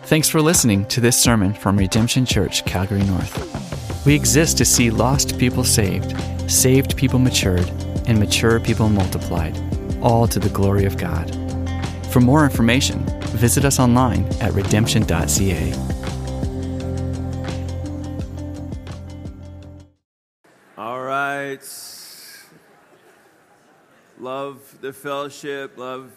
Thanks for listening to this sermon from Redemption Church, Calgary North. We exist to see lost people saved, saved people matured, and mature people multiplied, all to the glory of God. For more information, visit us online at redemption.ca. All right. Love the fellowship, love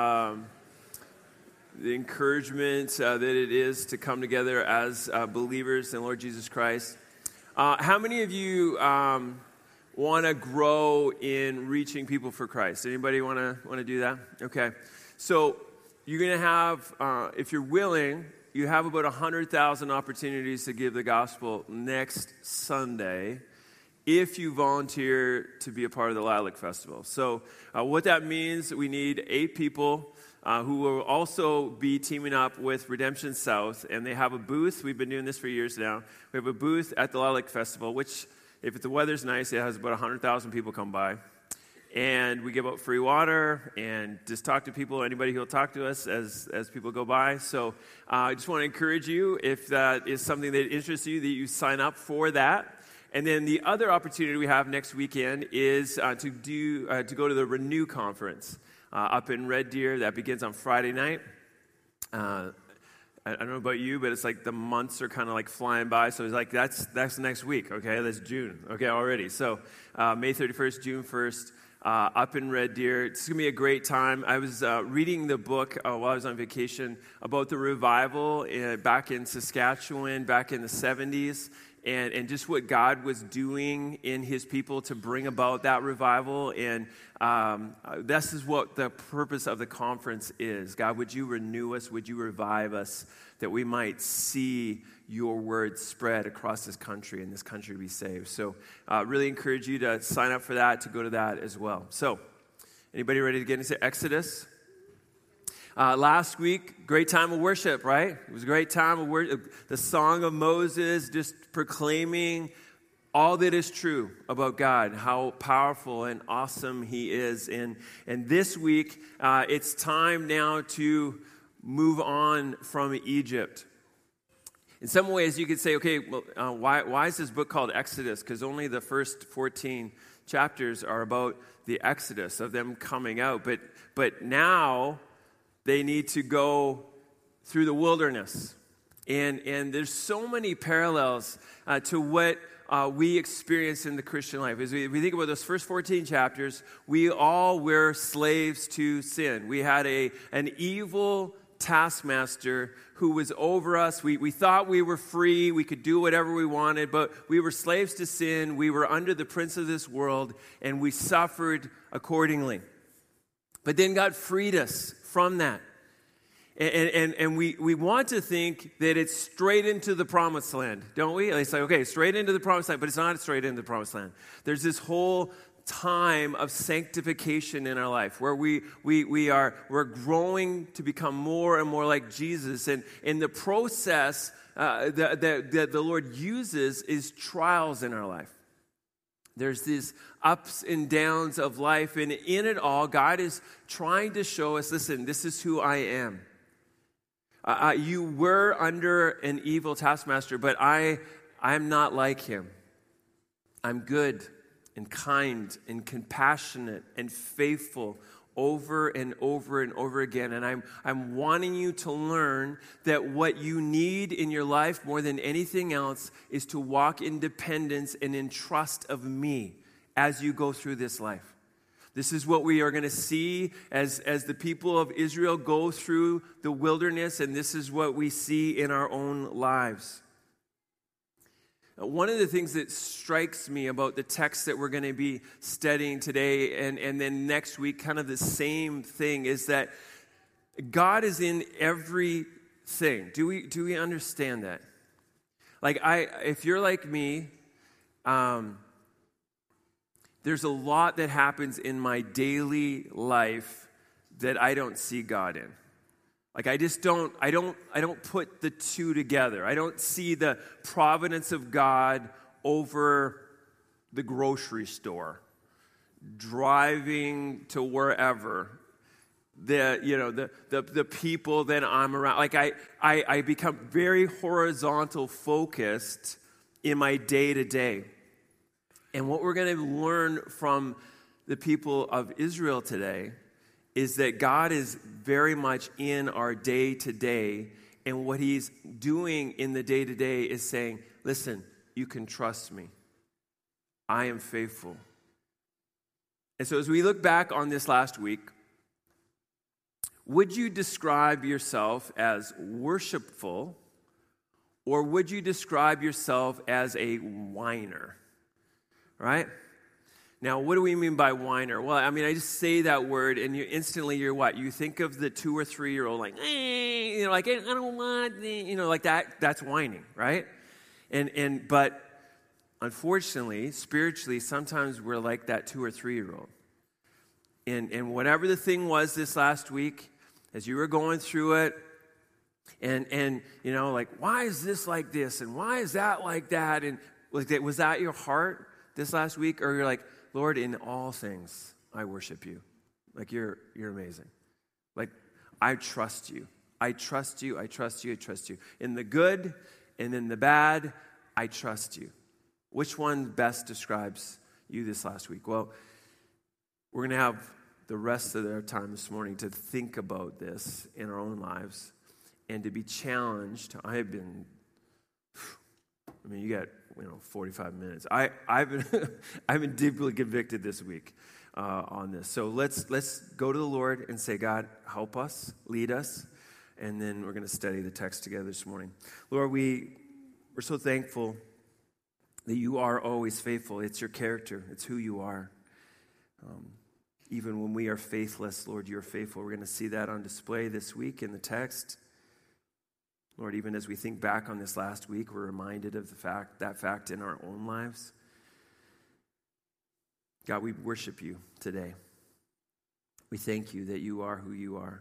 the encouragement that it is to come together as believers in Lord Jesus Christ. How many of you want to grow in reaching people for Christ? Anybody want to do that? Okay. So you're going to have, if you're willing, you have about 100,000 opportunities to give the gospel next Sunday if you volunteer to be a part of the Lilac Festival. So what that means, we need 8 people who will also be teaming up with Redemption South, and they have a booth. We've been doing this for years now. We have a booth at the Lilac Festival, which, if the weather's nice, it has about 100,000 people come by. And we give out free water and just talk to people, anybody who will talk to us as people go by. So I just want to encourage you, if that is something that interests you, that you sign up for that. And then the other opportunity we have next weekend is to go to the Renew Conference up in Red Deer. That begins on Friday night. I don't know about you, but it's like the months are kind of like flying by. So it's like that's next week, okay? That's June, okay, already. So May 31st, June 1st, up in Red Deer. It's going to be a great time. I was reading the book while I was on vacation about the revival back in Saskatchewan, back in the 70s. And just what God was doing in his people to bring about that revival. And this is what the purpose of the conference is. God, would you renew us? Would you revive us that we might see your word spread across this country and this country be saved? So really encourage you to sign up for that, to go to that as well. So anybody ready to get into Exodus? Last week, great time of worship, right? It was a great time of worship. The Song of Moses, just proclaiming all that is true about God, how powerful and awesome he is. And this week, it's time now to move on from Egypt. In some ways, you could say, okay, well, why is this book called Exodus? Because only the first 14 chapters are about the Exodus, of them coming out. But now they need to go through the wilderness. And there's so many parallels to what we experience in the Christian life. As we think about those first 14 chapters, we all were slaves to sin. We had an evil taskmaster who was over us. We thought we were free. We could do whatever we wanted, but we were slaves to sin. We were under the prince of this world, and we suffered accordingly. But then God freed us from that. And we want to think that it's straight into the promised land, don't we? It's like, okay, straight into the promised land, but it's not straight into the promised land. There's this whole time of sanctification in our life where we're growing to become more and more like Jesus. And in the process that the Lord uses is trials in our life. There's these ups and downs of life, and in it all, God is trying to show us, listen, this is who I am. You were under an evil taskmaster, but I'm not like him. I'm good and kind and compassionate and faithful over and over and over again. And I'm wanting you to learn that what you need in your life more than anything else is to walk in dependence and in trust of me as you go through this life. This is what we are going to see as the people of Israel go through the wilderness, and this is what we see in our own lives. One of the things that strikes me about the text that we're going to be studying today and then next week, kind of the same thing, is that God is in everything. Do we understand that? Like, if you're like me, there's a lot that happens in my daily life that I don't see God in. Like, I don't put the two together. I don't see the providence of God over the grocery store, driving to wherever, the people that I'm around. Like I become very horizontal focused in my day-to-day. And what we're going to learn from the people of Israel today is that God is very much in our day-to-day, and what he's doing in the day-to-day is saying, listen, you can trust me. I am faithful. And so as we look back on this last week, would you describe yourself as worshipful, or would you describe yourself as a whiner? Right? Now, what do we mean by whiner? Well, I mean, I just say that word, and you're what? You think of the 2 or 3 year old like, like I don't want, like that. That's whining, right? But unfortunately, spiritually, sometimes we're like that 2 or 3 year old. And whatever the thing was this last week, as you were going through it, and like, why is this like this, and why is that like that, and like that, was that your heart this last week, or you're like, Lord, in all things, I worship you. Like, you're amazing. Like, I trust you. I trust you. I trust you. I trust you. In the good and in the bad, I trust you. Which one best describes you this last week? Well, we're going to have the rest of our time this morning to think about this in our own lives and to be challenged. You got 45 minutes. I've been deeply convicted this week on this. So let's go to the Lord and say, God, help us, lead us, and then we're going to study the text together this morning. Lord, we're so thankful that you are always faithful. It's your character. It's who you are. Even when we are faithless, Lord, you're faithful. We're going to see that on display this week in the text. Lord, even as we think back on this last week, we're reminded of that fact in our own lives. God, we worship you today. We thank you that you are who you are.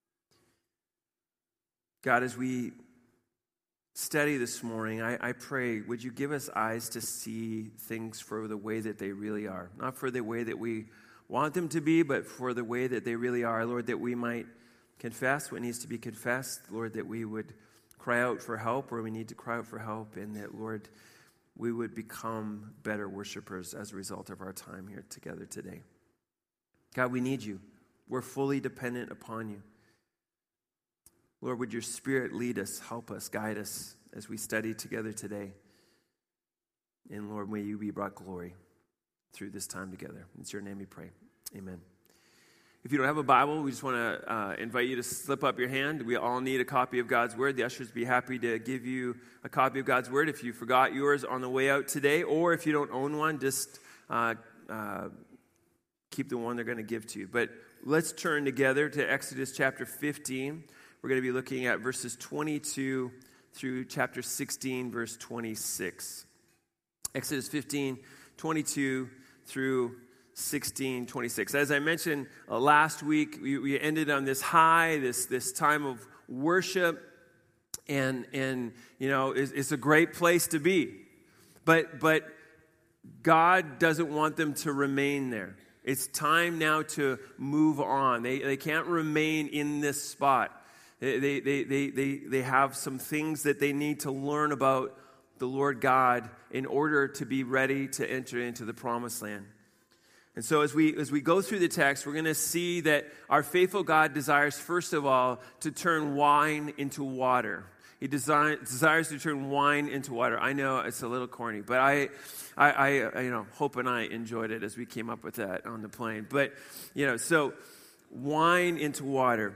God, as we study this morning, I pray, would you give us eyes to see things for the way that they really are? Not for the way that we want them to be, but for the way that they really are. Lord, that we might confess what needs to be confessed. Lord, that we would cry out for help where we need to cry out for help, and that, Lord, we would become better worshipers as a result of our time here together today. God, we need you. We're fully dependent upon you. Lord, would your Spirit lead us, help us, guide us as we study together today. And Lord, may you be brought glory through this time together. It's your name we pray. Amen. If you don't have a Bible, we just want to invite you to slip up your hand. We all need a copy of God's Word. The ushers would be happy to give you a copy of God's Word if you forgot yours on the way out today, or if you don't own one, just keep the one they're going to give to you. But let's turn together to Exodus chapter 15. We're going to be looking at verses 22 through chapter 16, verse 26. Exodus 15, 22 through 16:26. As I mentioned last week, we ended on this high, this time of worship, and it's a great place to be. But God doesn't want them to remain there. It's time now to move on. They can't remain in this spot. They have some things that they need to learn about the Lord God in order to be ready to enter into the promised land. And so as we go through the text, we're going to see that our faithful God desires, first of all, to turn wine into water. He desires to turn wine into water. I know it's a little corny, but I Hope and I enjoyed it as we came up with that on the plane. But, so wine into water.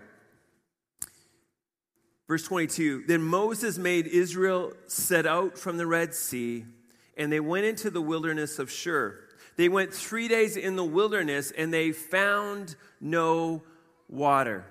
Verse 22, then Moses made Israel set out from the Red Sea, and they went into the wilderness of Shur. They went 3 days in the wilderness, and they found no water.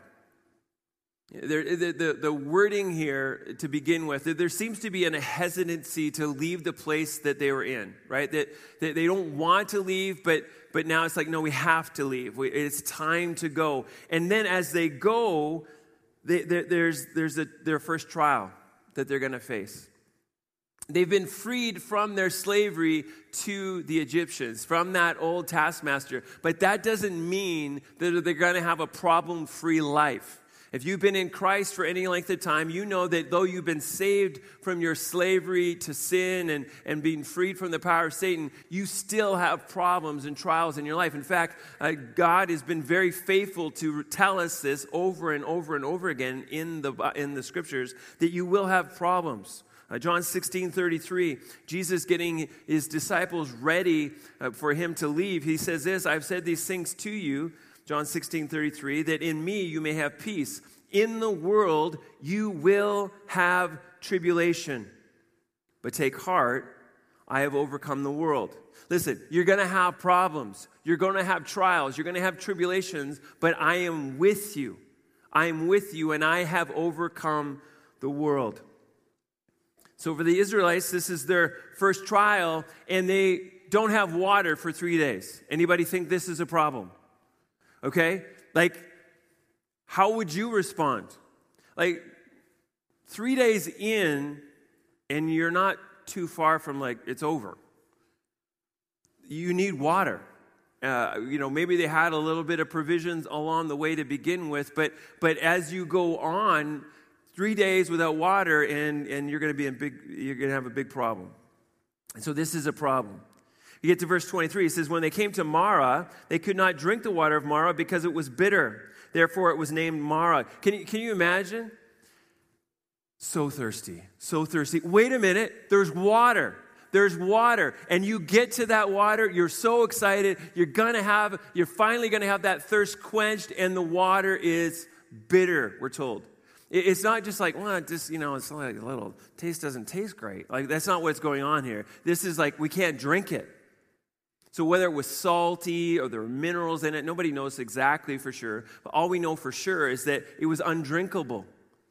The wording here, to begin with, there seems to be a hesitancy to leave the place that they were in, right? That they don't want to leave, but now it's like, no, we have to leave. It's time to go. And then as they go, there's their first trial that they're going to face. They've been freed from their slavery to the Egyptians, from that old taskmaster. But that doesn't mean that they're going to have a problem-free life. If you've been in Christ for any length of time, you know that though you've been saved from your slavery to sin and being freed from the power of Satan, you still have problems and trials in your life. In fact, God has been very faithful to tell us this over and over and over again in the Scriptures, that you will have problems. John 16:33, Jesus getting his disciples ready for him to leave. He says this, I've said these things to you, John 16:33, that in me you may have peace. In the world you will have tribulation. But take heart, I have overcome the world. Listen, you're going to have problems. You're going to have trials. You're going to have tribulations. But I am with you. I am with you, and I have overcome the world. So for the Israelites, this is their first trial, and they don't have water for 3 days. Anybody think this is a problem? Okay? Like, how would you respond? Like, 3 days in, and you're not too far from, like, it's over. You need water. Maybe they had a little bit of provisions along the way to begin with, but as you go on, 3 days without water, and you're going to have a big problem. And so this is a problem. You get to verse 23. It says, when they came to Marah, they could not drink the water of Marah because it was bitter. Therefore, it was named Marah. Can you imagine? So thirsty, so thirsty. Wait a minute. There's water. There's water. And you get to that water. You're so excited. You're finally going to have that thirst quenched, and the water is bitter, we're told. It's not just like, well, it's like a little, taste doesn't taste great. Like, that's not what's going on here. This is like, we can't drink it. So whether it was salty or there were minerals in it, nobody knows exactly for sure. But all we know for sure is that it was undrinkable.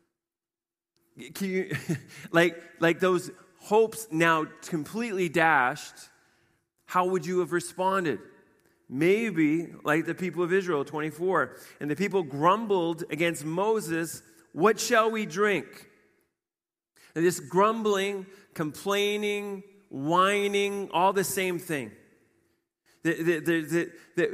Can you, like those hopes now completely dashed, how would you have responded? Maybe like the people of Israel, 24. And the people grumbled against Moses, what shall we drink? And this grumbling, complaining, whining, all the same thing. They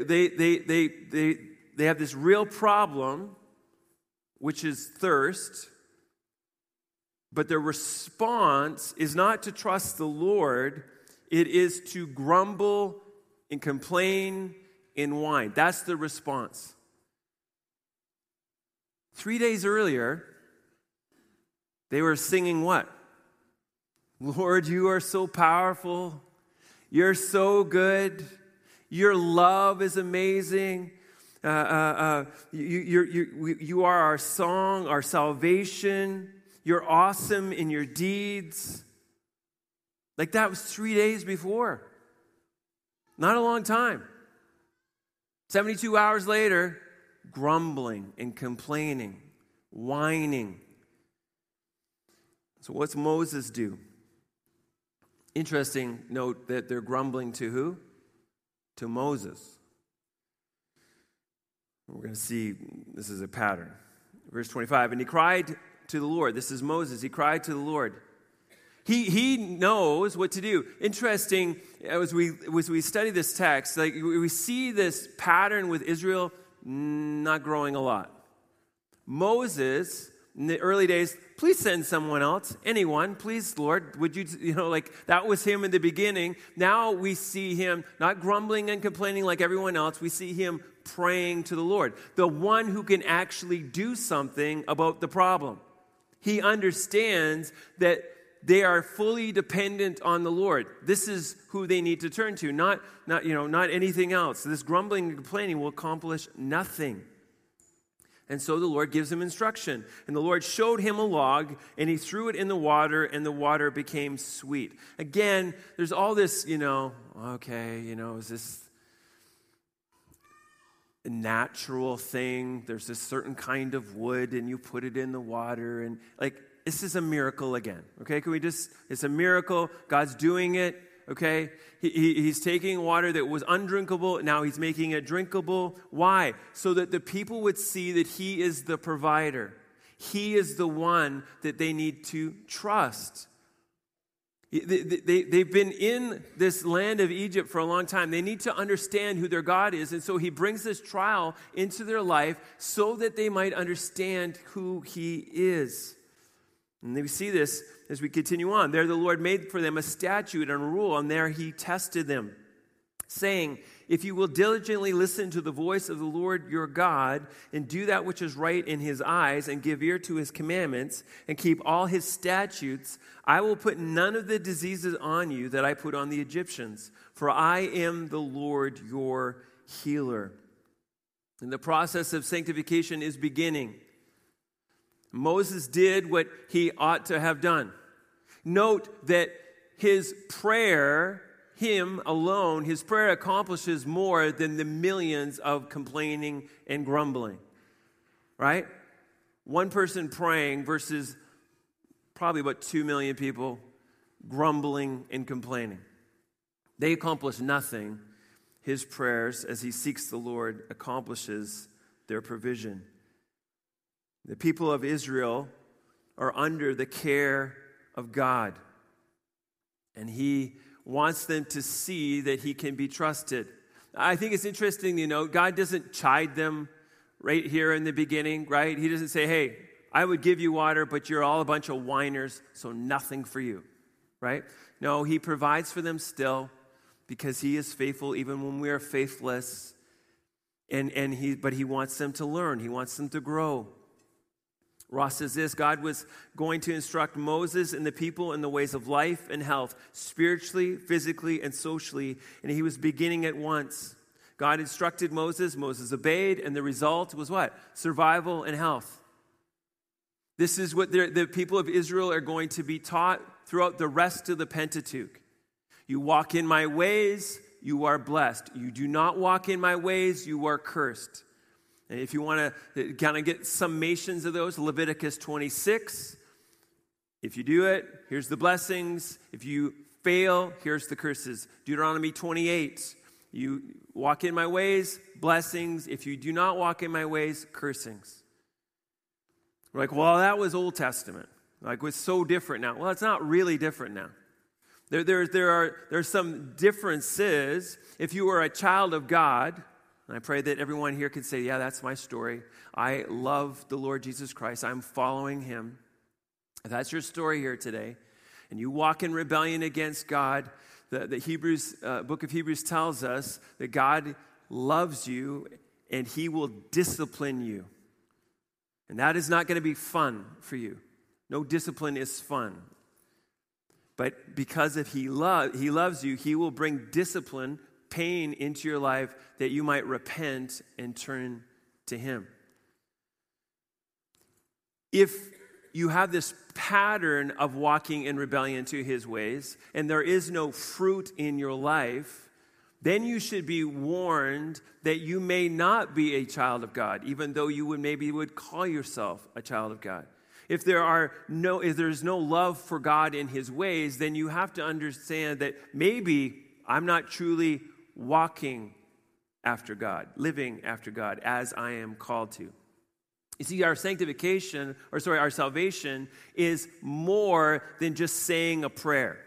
have this real problem, which is thirst, but their response is not to trust the Lord, it is to grumble and complain and whine. That's the response. 3 days earlier, they were singing what? Lord, you are so powerful. You're so good. Your love is amazing. You are our song, our salvation. You're awesome in your deeds. Like that was 3 days before. Not a long time. 72 hours later, grumbling and complaining, whining. So what's Moses do? Interesting note that they're grumbling to who? To Moses. We're going to see this is a pattern. Verse 25, and he cried to the Lord. This is Moses. He cried to the Lord. He knows what to do. Interesting, as we study this text, like we see this pattern with Israel not growing a lot. Moses, in the early days, please send someone else, anyone, please, Lord, would you, that was him in the beginning. Now we see him not grumbling and complaining like everyone else. We see him praying to the Lord, the one who can actually do something about the problem. He understands that they are fully dependent on the Lord. This is who they need to turn to, not anything else. This grumbling and complaining will accomplish nothing. And so the Lord gives him instruction. And the Lord showed him a log, and he threw it in the water, and the water became sweet. Again, there's all this, is this a natural thing? There's this certain kind of wood, and you put it in the water, and this is a miracle again, okay? It's a miracle. God's doing it, okay? He's taking water that was undrinkable, now he's making it drinkable. Why? So that the people would see that he is the provider. He is the one that they need to trust. They've been in this land of Egypt for a long time. They need to understand who their God is. And so he brings this trial into their life so that they might understand who he is. And we see this as we continue on. There the Lord made for them a statute and a rule, and there he tested them, saying, if you will diligently listen to the voice of the Lord your God and do that which is right in his eyes and give ear to his commandments and keep all his statutes, I will put none of the diseases on you that I put on the Egyptians, for I am the Lord your healer. And the process of sanctification is beginning. Moses did what he ought to have done. Note that his prayer, him alone, his prayer accomplishes more than the millions of complaining and grumbling. Right? One person praying versus probably about 2 million people grumbling and complaining. They accomplish nothing. His prayers, as he seeks the Lord, accomplishes their provision. The people of Israel are under the care of God. And he wants them to see that he can be trusted. I think it's interesting, God doesn't chide them right here in the beginning, right? He doesn't say, hey, I would give you water, but you're all a bunch of whiners, so nothing for you, right? No, he provides for them still because he is faithful even when we are faithless. But he wants them to learn. He wants them to grow. Ross says this, God was going to instruct Moses and the people in the ways of life and health, spiritually, physically, and socially, and he was beginning at once. God instructed Moses obeyed, and the result was what? Survival and health. This is what the people of Israel are going to be taught throughout the rest of the Pentateuch. You walk in my ways, you are blessed. You do not walk in my ways, you are cursed. And if you want to kind of get summations of those, Leviticus 26, if you do it, here's the blessings. If you fail, here's the curses. Deuteronomy 28, you walk in my ways, blessings. If you do not walk in my ways, cursings. We're like, well, that was Old Testament. Like, it's so different now. Well, it's not really different now. There are some differences. If you are a child of God, and I pray that everyone here can say, yeah, that's my story. I love the Lord Jesus Christ. I'm following him. If that's your story here today, and you walk in rebellion against God, the book of Hebrews tells us that God loves you and he will discipline you. And that is not going to be fun for you. No discipline is fun. But because if he loves you, he will bring discipline, pain into your life that you might repent and turn to him. If you have this pattern of walking in rebellion to his ways and there is no fruit in your life, then you should be warned that you may not be a child of God, even though you would call yourself a child of God. If there's no love for God in his ways, then you have to understand that maybe I'm not truly walking after God, living after God as I am called to. You see, our salvation is more than just saying a prayer.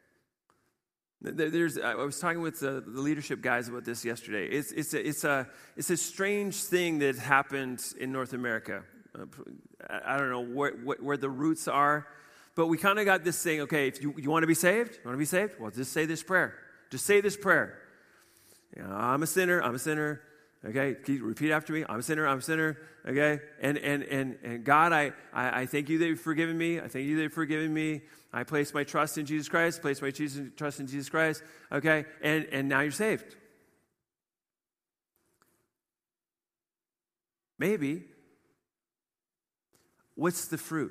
I was talking with the leadership guys about this yesterday. It's a strange thing that happened in North America. I don't know where the roots are, but we kind of got this thing. Okay, if you want to be saved, well, just say this prayer. Just say this prayer. I'm a sinner. Okay, repeat after me. I'm a sinner. Okay, and God, I thank you that you've forgiven me. I thank you that you've forgiven me. I place my trust in Jesus Christ. Trust in Jesus Christ. Okay, and now you're saved. Maybe. What's the fruit?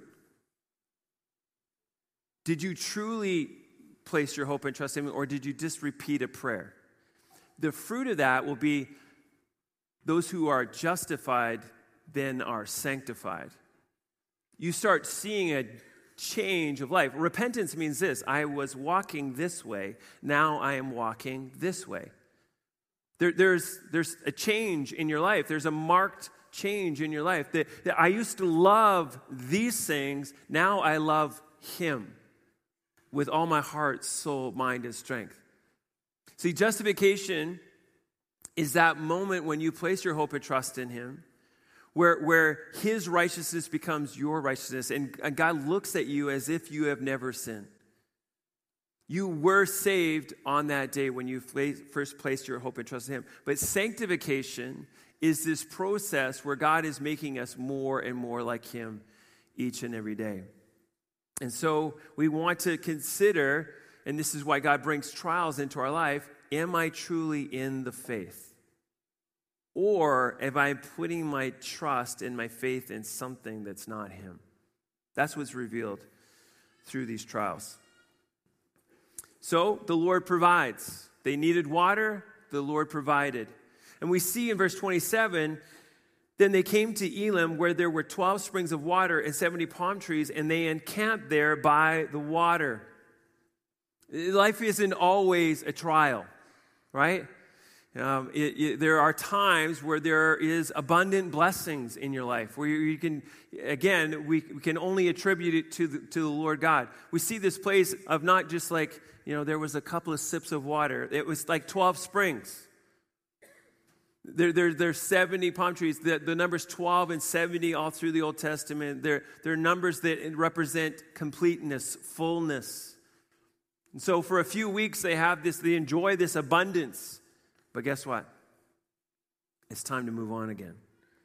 Did you truly place your hope and trust in him, or did you just repeat a prayer? The fruit of that will be those who are justified then are sanctified. You start seeing a change of life. Repentance means this: I was walking this way, now I am walking this way. There's a change in your life. There's a marked change in your life. That I used to love these things, now I love him. with all my heart, soul, mind, and strength. See, justification is that moment when you place your hope and trust in him, where his righteousness becomes your righteousness, and God looks at you as if you have never sinned. You were saved on that day when you first placed your hope and trust in him. But sanctification is this process where God is making us more and more like him each and every day. And so we want to consider, and this is why God brings trials into our life, am I truly in the faith? Or am I putting my trust and my faith in something that's not him? That's what's revealed through these trials. So the Lord provides. They needed water, the Lord provided. And we see in verse 27, then they came to Elim where there were 12 springs of water and 70 palm trees, and they encamped there by the water. Life isn't always a trial, right? There are times where there is abundant blessings in your life, where you can, again, we can only attribute it to the Lord God. We see this place of not just like, there was a couple of sips of water. It was like 12 springs. There's 70 palm trees. The numbers 12 and 70 all through the Old Testament. They're numbers that represent completeness, fullness. And so for a few weeks they enjoy this abundance. But guess what? It's time to move on again.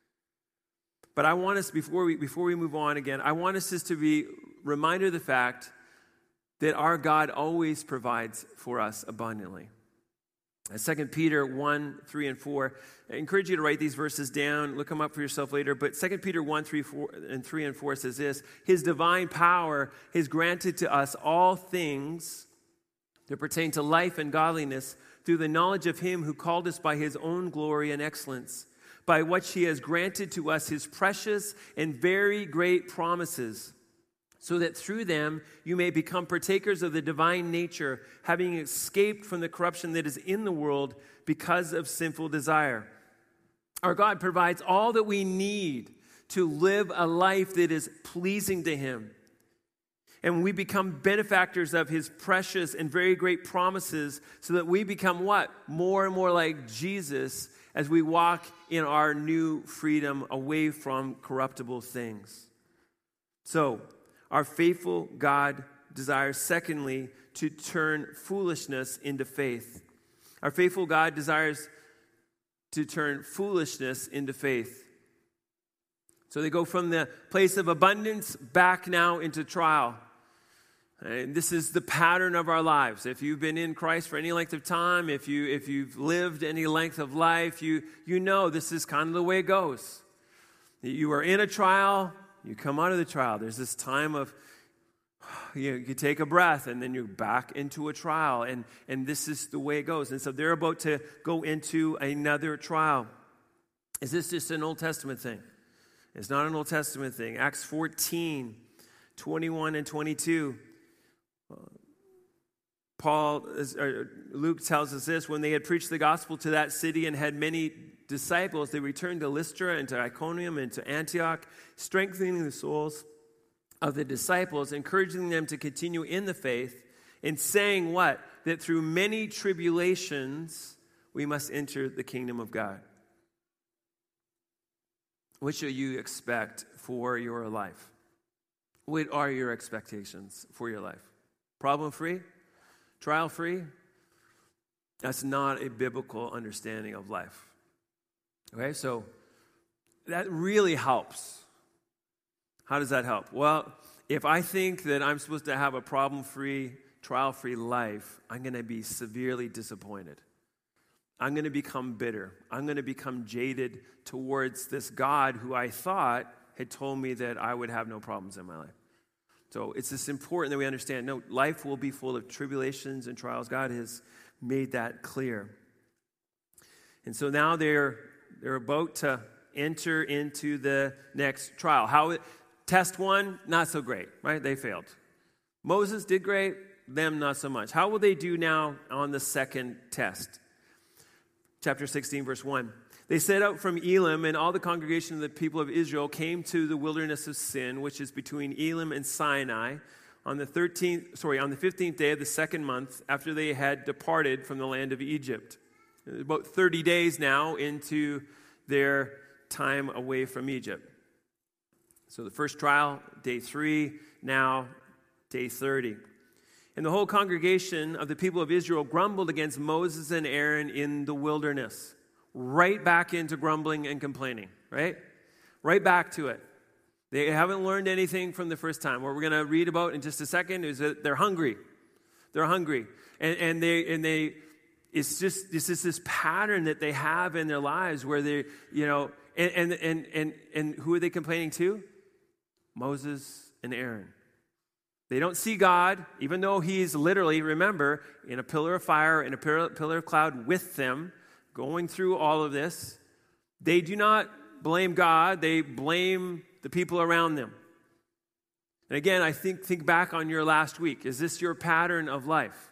But I want us, before we move on again, I want us just to be reminded of the fact that our God always provides for us abundantly. 2 Peter 1, 3, and 4. I encourage you to write these verses down. Look them up for yourself later. But 2 Peter 1, 3, and 4 says this: His divine power has granted to us all things that pertain to life and godliness through the knowledge of him who called us by his own glory and excellence, by which he has granted to us his precious and very great promises, so that through them you may become partakers of the divine nature, having escaped from the corruption that is in the world because of sinful desire. Our God provides all that we need to live a life that is pleasing to him. And we become benefactors of his precious and very great promises, so that we become what? More and more like Jesus as we walk in our new freedom away from corruptible things. So, our faithful God desires, secondly, to turn foolishness into faith. Our faithful God desires to turn foolishness into faith. So they go from the place of abundance back now into trial. And this is the pattern of our lives. If you've been in Christ for any length of time, if you've lived any length of life, you know this is kind of the way it goes. You are in a trial, you come out of the trial. There's this time of, you take a breath, and then you're back into a trial. And this is the way it goes. And so they're about to go into another trial. Is this just an Old Testament thing? It's not an Old Testament thing. Acts 14, 21 and 22. Luke tells us this: when they had preached the gospel to that city and had many disciples, they returned to Lystra and to Iconium and to Antioch, strengthening the souls of the disciples, encouraging them to continue in the faith, and saying what? That through many tribulations we must enter the kingdom of God. What should you expect for your life? What are your expectations for your life? Problem-free? Trial-free? That's not a biblical understanding of life. Okay, so that really helps. How does that help? Well, if I think that I'm supposed to have a problem-free, trial-free life, I'm going to be severely disappointed. I'm going to become bitter. I'm going to become jaded towards this God who I thought had told me that I would have no problems in my life. So it's just important that we understand, no, life will be full of tribulations and trials. God has made that clear. And so now they're about to enter into the next trial. Test one, not so great, right? They failed. Moses did great, them not so much. How will they do now on the second test? Chapter 16, verse 1. They set out from Elim, and all the congregation of the people of Israel came to the wilderness of Sin, which is between Elim and Sinai, on the 15th day of the second month after they had departed from the land of Egypt. About 30 days now into their time away from Egypt. So the first trial, day 3, now day 30. And the whole congregation of the people of Israel grumbled against Moses and Aaron in the wilderness. Right back into grumbling and complaining, right? Right back to it. They haven't learned anything from the first time. What we're going to read about in just a second is that they're hungry. They're hungry. And it's just this pattern that they have in their lives where they, and who are they complaining to? Moses and Aaron. They don't see God, even though he's literally, remember, in a pillar of fire, in a pillar of cloud with them, going through all of this. They do not blame God, they blame the people around them. And again, I think back on your last week. Is this your pattern of life?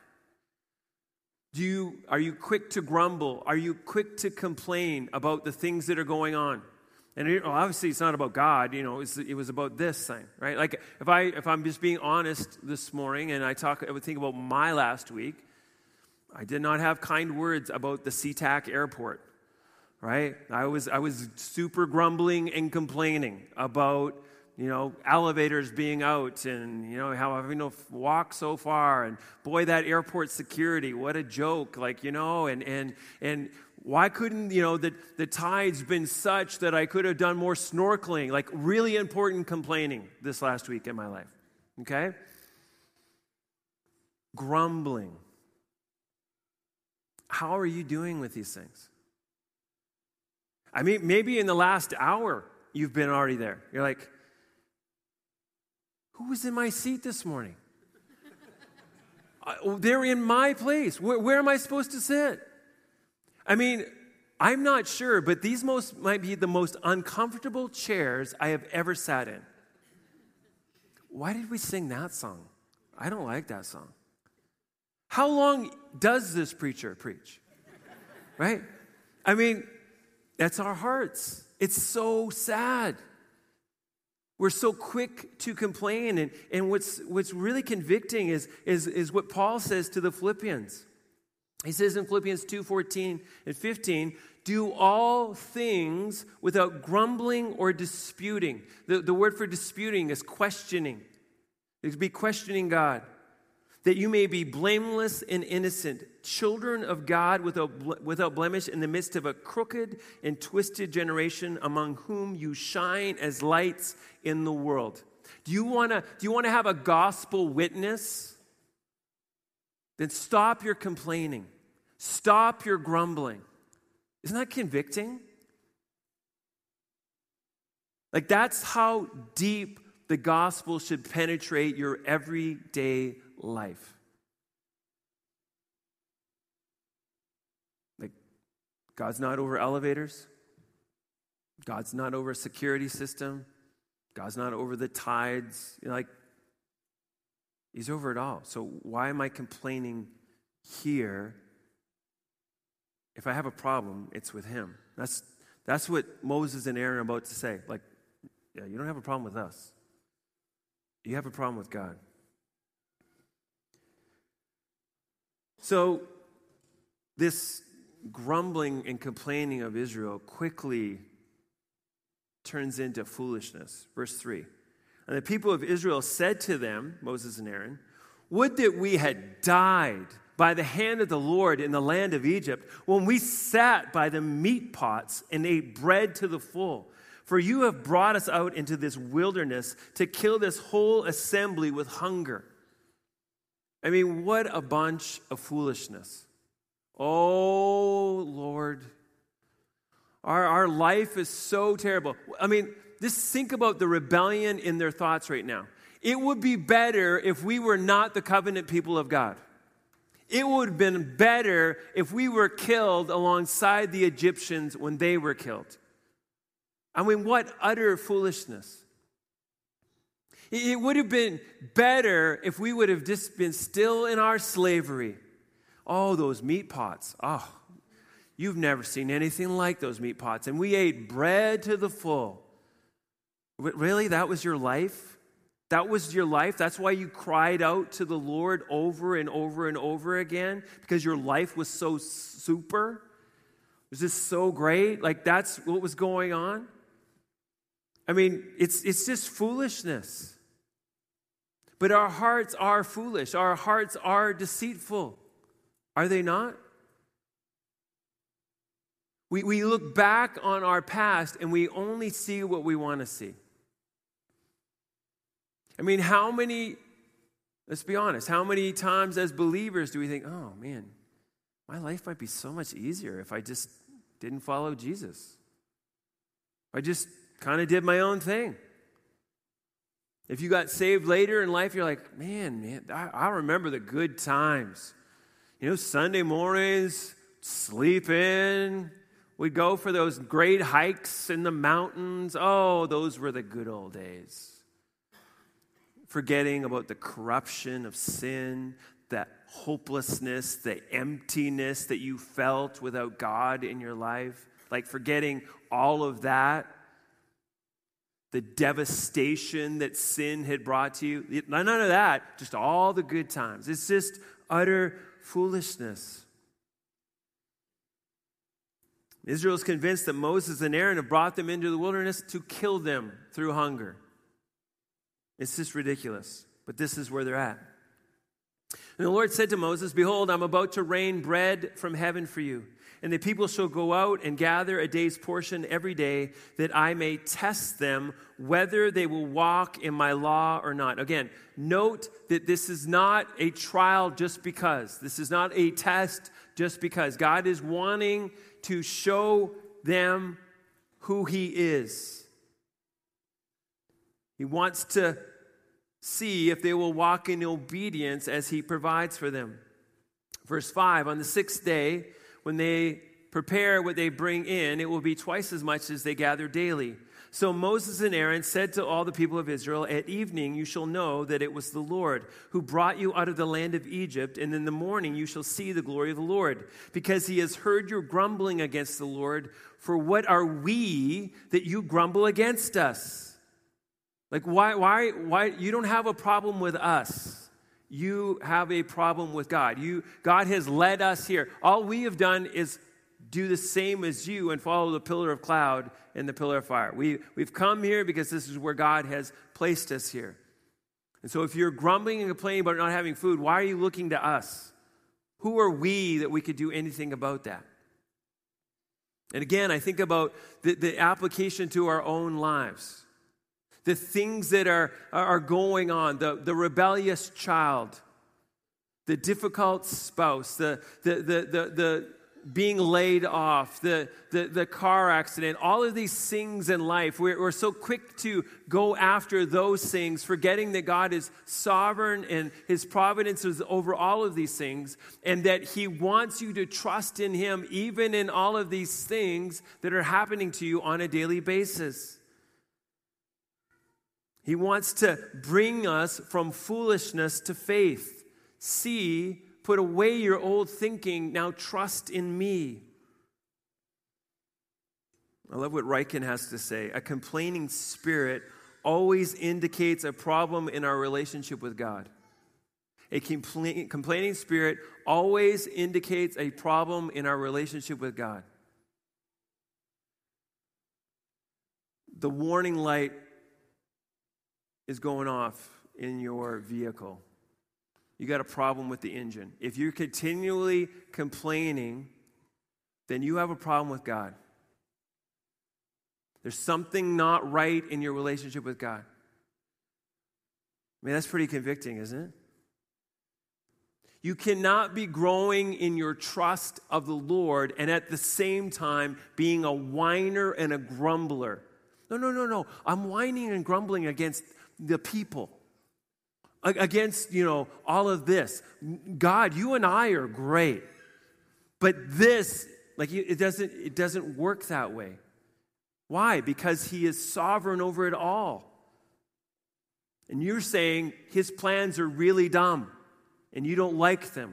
Are you quick to grumble? Are you quick to complain about the things that are going on? And obviously, it's not about God. It was about this thing, right? Like if I'm just being honest this morning, and I would think about my last week. I did not have kind words about the SeaTac airport, right? I was super grumbling and complaining about elevators being out, and how having to walk so far, and boy, that airport security, what a joke, and why couldn't the tide's been such that I could have done more snorkeling, like really important complaining this last week in my life. Okay? Grumbling. How are you doing with these things? I mean, maybe in the last hour you've been already there. You're like, who was in my seat this morning? They're in my place. Where am I supposed to sit? I mean, I'm not sure, but these might be the most uncomfortable chairs I have ever sat in. Why did we sing that song? I don't like that song. How long does this preacher preach? Right? I mean, that's our hearts. It's so sad. We're so quick to complain, and what's really convicting is what Paul says to the Philippians. He says in Philippians 2:14 and 15, do all things without grumbling or disputing. The word for disputing is questioning. It could be questioning God. That you may be blameless and innocent, children of God without blemish in the midst of a crooked and twisted generation among whom you shine as lights in the world. Do you want to have a gospel witness? Then stop your complaining. Stop your grumbling. Isn't that convicting? Like, that's how deep the gospel should penetrate your everyday life. Like, God's not over elevators. God's not over a security system. God's not over the tides. He's over it all. So why am I complaining here? If I have a problem, it's with him. That's what Moses and Aaron are about to say. Like, yeah, you don't have a problem with us. You have a problem with God. So this grumbling and complaining of Israel quickly turns into foolishness. Verse 3. And the people of Israel said to them, Moses and Aaron, would that we had died by the hand of the Lord in the land of Egypt, when we sat by the meat pots and ate bread to the full. For you have brought us out into this wilderness to kill this whole assembly with hunger. I mean, what a bunch of foolishness. Oh, Lord. Our life is so terrible. I mean, just think about the rebellion in their thoughts right now. It would be better if we were not the covenant people of God. It would have been better if we were killed alongside the Egyptians when they were killed. I mean, what utter foolishness. It would have been better if we would have just been still in our slavery. Oh, those meat pots. Oh, you've never seen anything like those meat pots. And we ate bread to the full. Really? That was your life? That was your life. That's why you cried out to the Lord over and over and over again, because your life was so super. It was just so great. Like, that's what was going on. I mean, it's just foolishness. But our hearts are foolish. Our hearts are deceitful. Are they not? We look back on our past and we only see what we want to see. I mean, let's be honest, how many times as believers do we think, oh man, my life might be so much easier if I just didn't follow Jesus? I just kind of did my own thing. If you got saved later in life, you're like, man, I remember the good times. Sunday mornings, sleep in. We'd go for those great hikes in the mountains. Oh, those were the good old days. Forgetting about the corruption of sin, that hopelessness, the emptiness that you felt without God in your life. Like forgetting all of that. The devastation that sin had brought to you. None of that, just all the good times. It's just utter foolishness. Israel is convinced that Moses and Aaron have brought them into the wilderness to kill them through hunger. It's just ridiculous, but this is where they're at. And the Lord said to Moses, behold, I'm about to rain bread from heaven for you, and the people shall go out and gather a day's portion every day, that I may test them whether they will walk in my law or not. Again, note that this is not a trial just because. This is not a test just because. God is wanting to show them who He is. He wants to see if they will walk in obedience as He provides for them. Verse 5, on the sixth day, when they prepare what they bring in, it will be twice as much as they gather daily. So Moses and Aaron said to all the people of Israel, at evening you shall know that it was the Lord who brought you out of the land of Egypt, and in the morning you shall see the glory of the Lord, because He has heard your grumbling against the Lord. For what are we that you grumble against us? Like, why? You don't have a problem with us. You have a problem with God. God has led us here. All we have done is do the same as you and follow the pillar of cloud and the pillar of fire. We've come here because this is where God has placed us here. And so if you're grumbling and complaining about not having food, why are you looking to us? Who are we that we could do anything about that? And again, I think about the application to our own lives. The things that are going on, the rebellious child, the difficult spouse, the being laid off, the car accident, all of these things in life. We're so quick to go after those things, forgetting that God is sovereign and His providence is over all of these things, and that He wants you to trust in Him even in all of these things that are happening to you on a daily basis. He wants to bring us from foolishness to faith. See, put away your old thinking, now trust in me. I love what Ryken has to say. A complaining spirit always indicates a problem in our relationship with God. A complaining spirit always indicates a problem in our relationship with God. The warning light is going off in your vehicle. You got a problem with the engine. If you're continually complaining, then you have a problem with God. There's something not right in your relationship with God. I mean, that's pretty convicting, isn't it? You cannot be growing in your trust of the Lord and at the same time being a whiner and a grumbler. No. I'm whining and grumbling against the people, against, all of this. God, you and I are great. But this, it doesn't work that way. Why? Because He is sovereign over it all. And you're saying His plans are really dumb and you don't like them.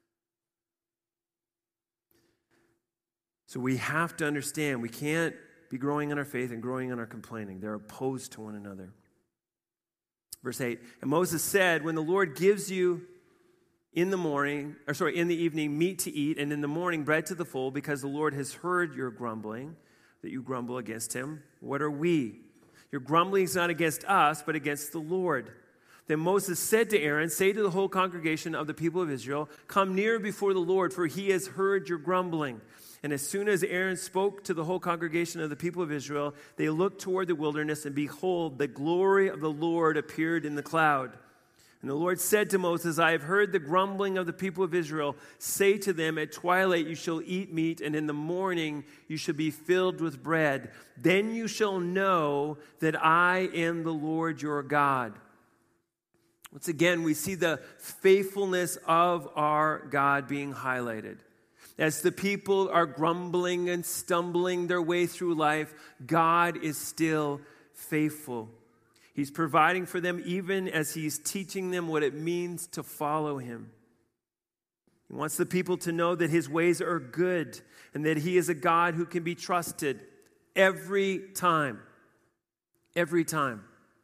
So we have to understand we can't be growing in our faith and growing in our complaining. They're opposed to one another. Verse 8, and Moses said, when the Lord gives you in the evening, meat to eat, and in the morning, bread to the full, because the Lord has heard your grumbling, that you grumble against him. What are we? Your grumbling is not against us, but against the Lord. Then Moses said to Aaron, say to the whole congregation of the people of Israel, come near before the Lord, for he has heard your grumbling. And as soon as Aaron spoke to the whole congregation of the people of Israel, they looked toward the wilderness, and behold, the glory of the Lord appeared in the cloud. And the Lord said to Moses, I have heard the grumbling of the people of Israel. Say to them, at twilight you shall eat meat, and in the morning you shall be filled with bread. Then you shall know that I am the Lord your God. Once again, we see the faithfulness of our God being highlighted. As the people are grumbling and stumbling their way through life, God is still faithful. He's providing for them even as he's teaching them what it means to follow him. He wants the people to know that his ways are good and that he is a God who can be trusted every time. Every time.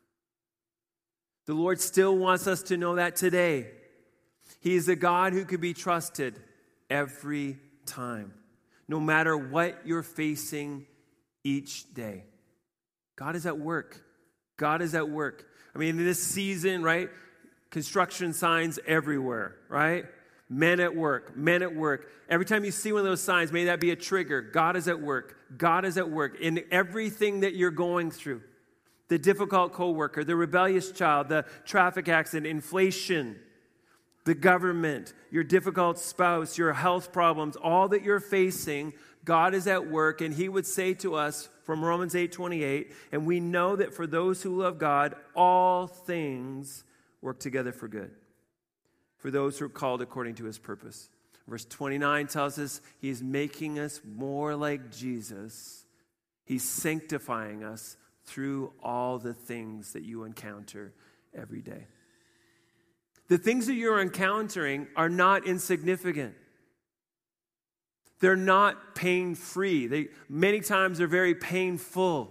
The Lord still wants us to know that today. He is a God who can be trusted every time, no matter what you're facing each day. God is at work. God is at work. I mean, in this season, right? Construction signs everywhere, right? Men at work, men at work. Every time you see one of those signs, may that be a trigger. God is at work. God is at work in everything that you're going through. The difficult coworker, the rebellious child, the traffic accident, inflation, the government, your difficult spouse, your health problems, all that you're facing, God is at work, and he would say to us from Romans 8:28, and we know that for those who love God, all things work together for good, for those who are called according to his purpose. Verse 29 tells us he's making us more like Jesus. He's sanctifying us through all the things that you encounter every day. The things that you're encountering are not insignificant. They're not pain-free. Many times they're very painful.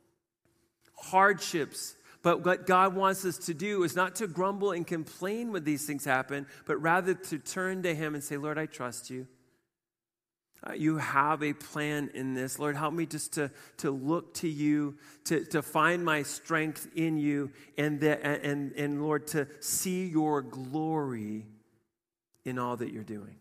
Hardships. But what God wants us to do is not to grumble and complain when these things happen, but rather to turn to him and say, Lord, I trust you. You have a plan in this. Lord, help me just to look to you, to find my strength in you, and Lord, to see your glory in all that you're doing.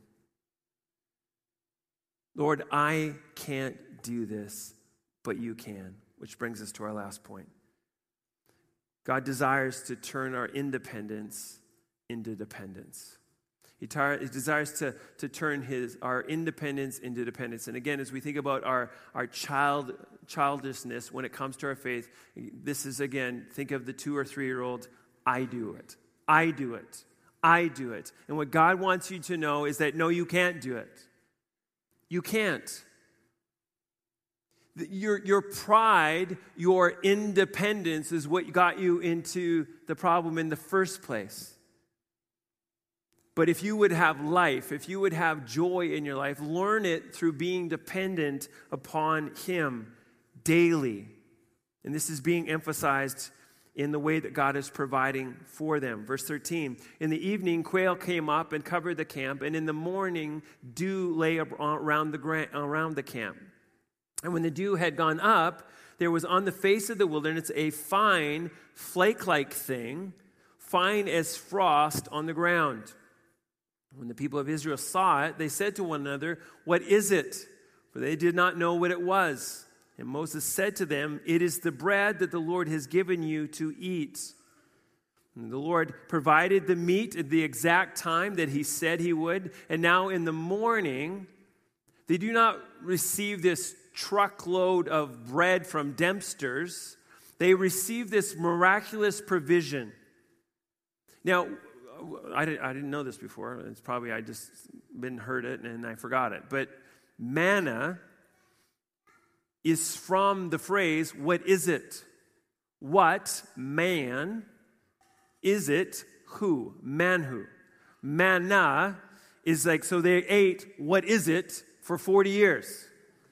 Lord, I can't do this, but you can, which brings us to our last point. God desires to turn our independence into dependence. He desires to turn our independence into dependence. And again, as we think about our childishness when it comes to our faith, this is, again, think of the 2 or 3-year-old, I do it. I do it. I do it. And what God wants you to know is that, no, you can't do it. You can't. Your pride, your independence is what got you into the problem in the first place. But if you would have life, if you would have joy in your life, learn it through being dependent upon him daily. And this is being emphasized in the way that God is providing for them. Verse 13, in the evening, quail came up and covered the camp, and in the morning, dew lay around the camp. And when the dew had gone up, there was on the face of the wilderness a fine, flake-like thing, fine as frost on the ground. When the people of Israel saw it, they said to one another, what is it? For they did not know what it was. And Moses said to them, it is the bread that the Lord has given you to eat. And the Lord provided the meat at the exact time that he said he would. And now in the morning, they do not receive this truckload of bread from Dempster's. They receive this miraculous provision. Now, I didn't know this before. It's probably I just been heard it and I forgot it. But manna is from the phrase, what is it? What man is it? Who? Man who? Manna is like, so they ate, what is it, for 40 years.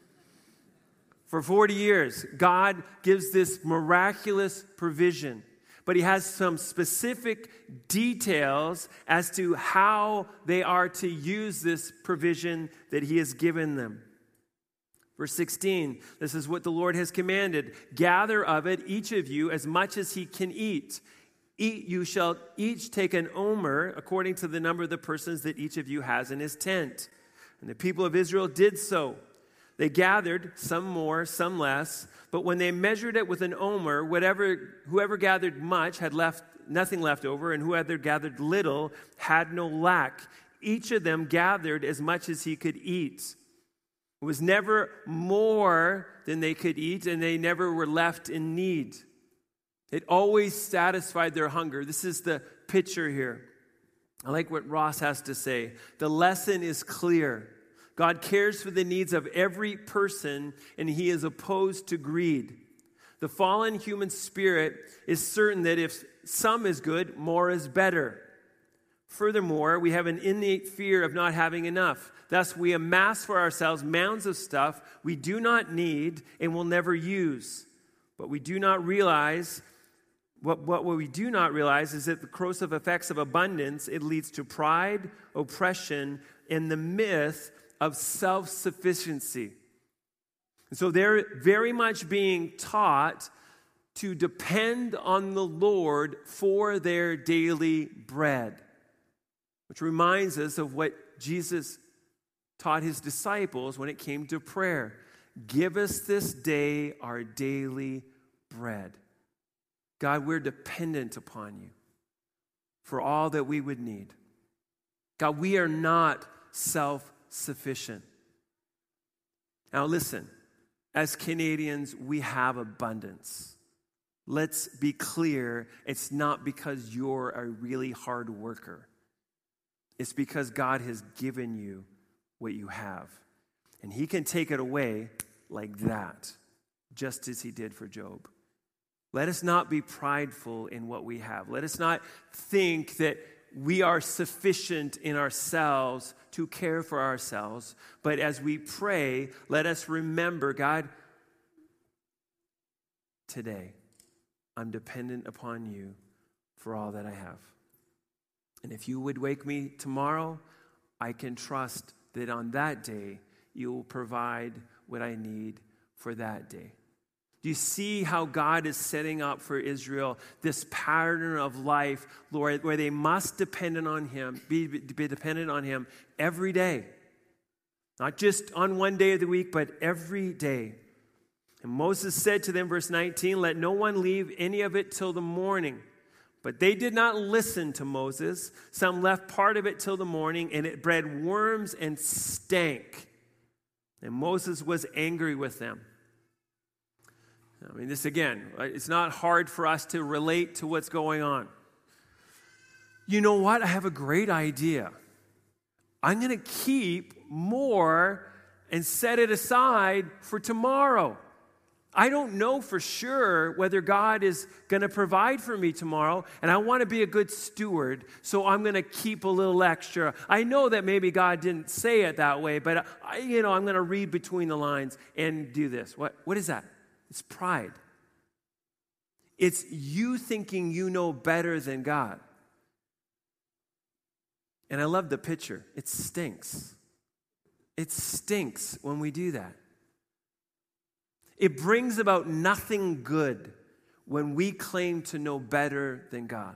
For 40 years, God gives this miraculous provision. but he has some specific details as to how they are to use this provision that he has given them. Verse 16, this is what the Lord has commanded. Gather of it, each of you, as much as he can eat. You shall each take an omer according to the number of the persons that each of you has in his tent. And the people of Israel did so. They gathered, some more, some less, but when they measured it with an omer, whoever gathered much had nothing left over, and whoever gathered little had no lack. Each of them gathered as much as he could eat. It was never more than they could eat, and they never were left in need. It always satisfied their hunger. This is the picture here. I like what Ross has to say. The lesson is clear. God cares for the needs of every person, and he is opposed to greed. The fallen human spirit is certain that if some is good, more is better. Furthermore, we have an innate fear of not having enough. Thus, we amass for ourselves mounds of stuff we do not need and will never use. But we do not realize, what we do not realize is that the corrosive effects of abundance, it leads to pride, oppression, and the myth of self-sufficiency. And so they're very much being taught to depend on the Lord for their daily bread. Which reminds us of what Jesus taught his disciples when it came to prayer. Give us this day our daily bread. God, we're dependent upon you for all that we would need. God, we are not self-sufficient. Now listen, as Canadians, we have abundance. Let's be clear, it's not because you're a really hard worker. It's because God has given you what you have. And he can take it away like that, just as he did for Job. Let us not be prideful in what we have. Let us not think that we are sufficient in ourselves to care for ourselves. But as we pray, let us remember, God, today I'm dependent upon you for all that I have. And if you would wake me tomorrow, I can trust that on that day, you will provide what I need for that day. Do you see how God is setting up for Israel this pattern of life, Lord, where they must depend on him, be dependent on him every day? Not just on one day of the week, but every day. And Moses said to them, verse 19, let no one leave any of it till the morning. But they did not listen to Moses. Some left part of it till the morning, and it bred worms and stank. And Moses was angry with them. I mean, this again, right? It's not hard for us to relate to what's going on. You know what? I have a great idea. I'm going to keep more and set it aside for tomorrow. I don't know for sure whether God is going to provide for me tomorrow, and I want to be a good steward, so I'm going to keep a little extra. I know that maybe God didn't say it that way, but I'm going to read between the lines and do this. What is that? It's pride. It's you thinking you know better than God. And I love the picture. It stinks. It stinks when we do that. It brings about nothing good when we claim to know better than God.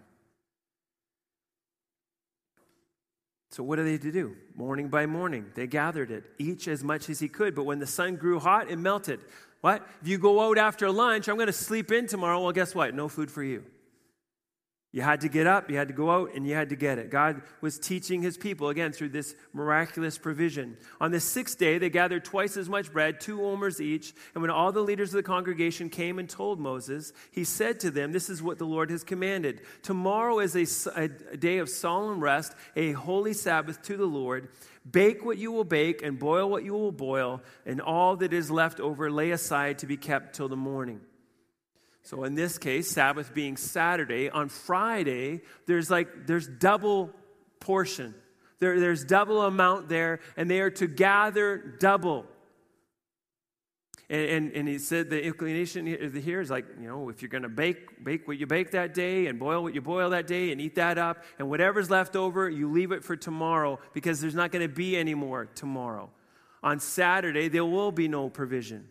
So what are they to do? Morning by morning, they gathered it, each as much as he could. But when the sun grew hot, it melted. What? If you go out after lunch, I'm going to sleep in tomorrow. Well, guess what? No food for you. You had to get up, you had to go out, and you had to get it. God was teaching his people, again, through this miraculous provision. On the sixth day, they gathered twice as much bread, 2 omers each. And when all the leaders of the congregation came and told Moses, he said to them, this is what the Lord has commanded. Tomorrow is a day of solemn rest, a holy Sabbath to the Lord. Bake what you will bake and boil what you will boil, and all that is left over lay aside to be kept till the morning. So in this case, Sabbath being Saturday, on Friday, there's double portion. There's double amount there, and they are to gather double. And he said the inclination here is like, if you're going to bake what you bake that day and boil what you boil that day and eat that up, and whatever's left over, you leave it for tomorrow because there's not going to be any more tomorrow. On Saturday, there will be no provision.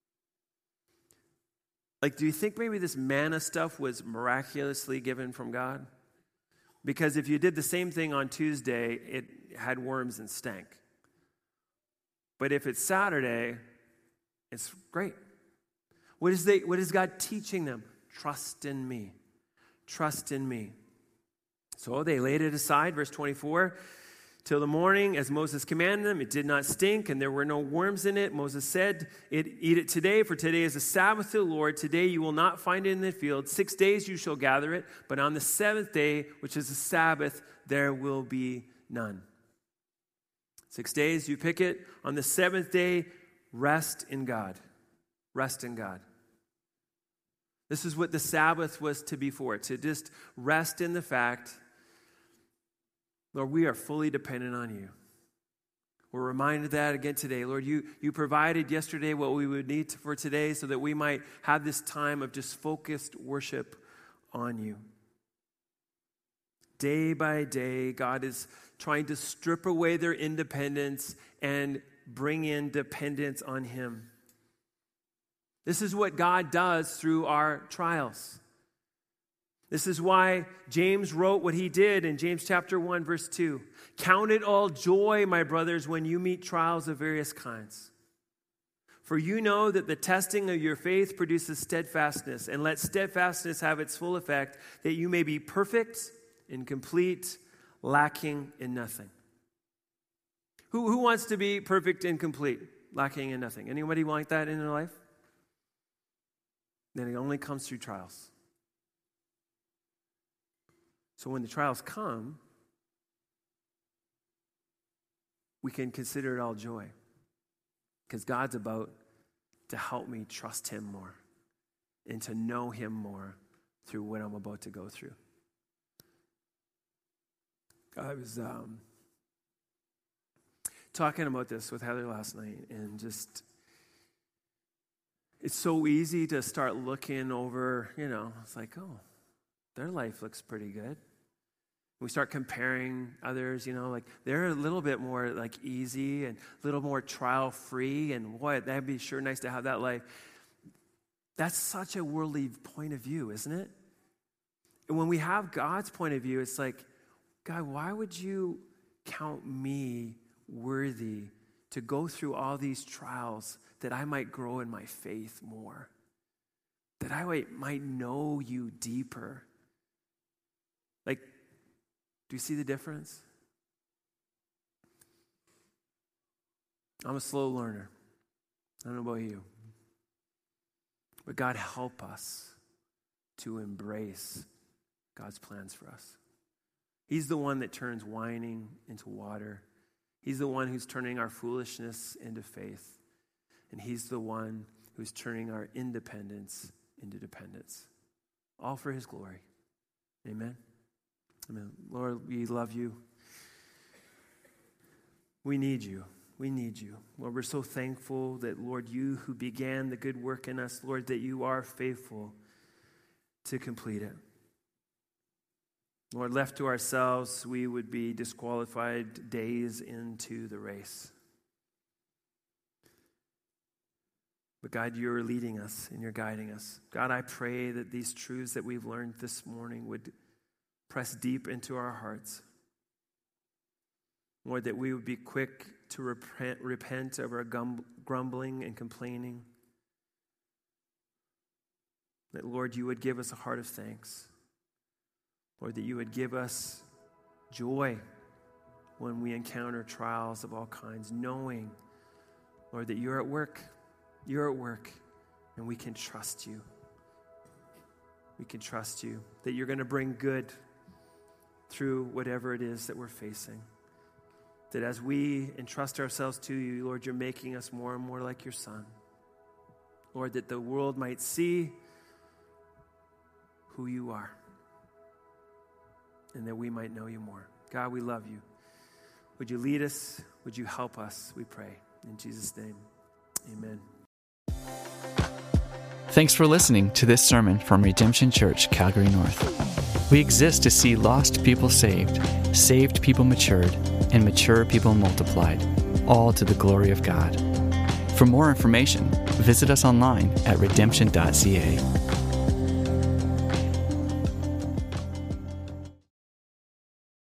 Like, do you think maybe this manna stuff was miraculously given from God? Because if you did the same thing on Tuesday, it had worms and stank. But if it's Saturday, it's great. What is God teaching them? Trust in me. Trust in me. So they laid it aside, verse 24, till the morning, as Moses commanded them. It did not stink, and there were no worms in it. Moses said, eat it today, for today is the Sabbath to the Lord. Today you will not find it in the field. 6 days you shall gather it, but on the seventh day, which is the Sabbath, there will be none. 6 days you pick it. On the seventh day, rest in God. Rest in God. This is what the Sabbath was to be for, to just rest in the fact, Lord, we are fully dependent on you. We're reminded of that again today. Lord, you provided yesterday what we would need for today so that we might have this time of just focused worship on you. Day by day, God is trying to strip away their independence and bring in dependence on him. This is what God does through our trials. This is why James wrote what he did in James chapter 1, verse 2. Count it all joy, my brothers, when you meet trials of various kinds. For you know that the testing of your faith produces steadfastness, and let steadfastness have its full effect, that you may be perfect and complete, lacking in nothing. Who wants to be perfect and complete, lacking in nothing? Anybody want that in their life? Then it only comes through trials. So when the trials come, we can consider it all joy. Because God's about to help me trust him more and to know him more through what I'm about to go through. I was talking about this with Heather last night, and just, it's so easy to start looking over, it's like, oh, their life looks pretty good. We start comparing others, like they're a little bit more like easy and a little more trial free, and boy, that'd be sure nice to have that life. That's such a worldly point of view, isn't it? And when we have God's point of view, it's like, God, why would you count me worthy to go through all these trials that I might grow in my faith more, that I might know you deeper? Like, do you see the difference? I'm a slow learner. I don't know about you. But God, help us to embrace God's plans for us. He's the one that turns whining into water. He's the one who's turning our foolishness into faith. And he's the one who's turning our independence into dependence. All for his glory. Amen. Amen. Lord, we love you. We need you. We need you. Lord, we're so thankful that, Lord, you who began the good work in us, Lord, that you are faithful to complete it. Lord, left to ourselves, we would be disqualified days into the race. But God, you're leading us and you're guiding us. God, I pray that these truths that we've learned this morning would press deep into our hearts. Lord, that we would be quick to repent of our grumbling and complaining. That, Lord, you would give us a heart of thanks. Lord, that you would give us joy when we encounter trials of all kinds, knowing, Lord, that you're at work. You're at work, and we can trust you. We can trust you, that you're going to bring good through whatever it is that we're facing. That as we entrust ourselves to you, Lord, you're making us more and more like your Son. Lord, that the world might see who you are, and that we might know you more. God, we love you. Would you lead us? Would you help us? We pray. In Jesus' name, amen. Thanks for listening to this sermon from Redemption Church, Calgary North. We exist to see lost people saved, saved people matured, and mature people multiplied, all to the glory of God. For more information, visit us online at redemption.ca.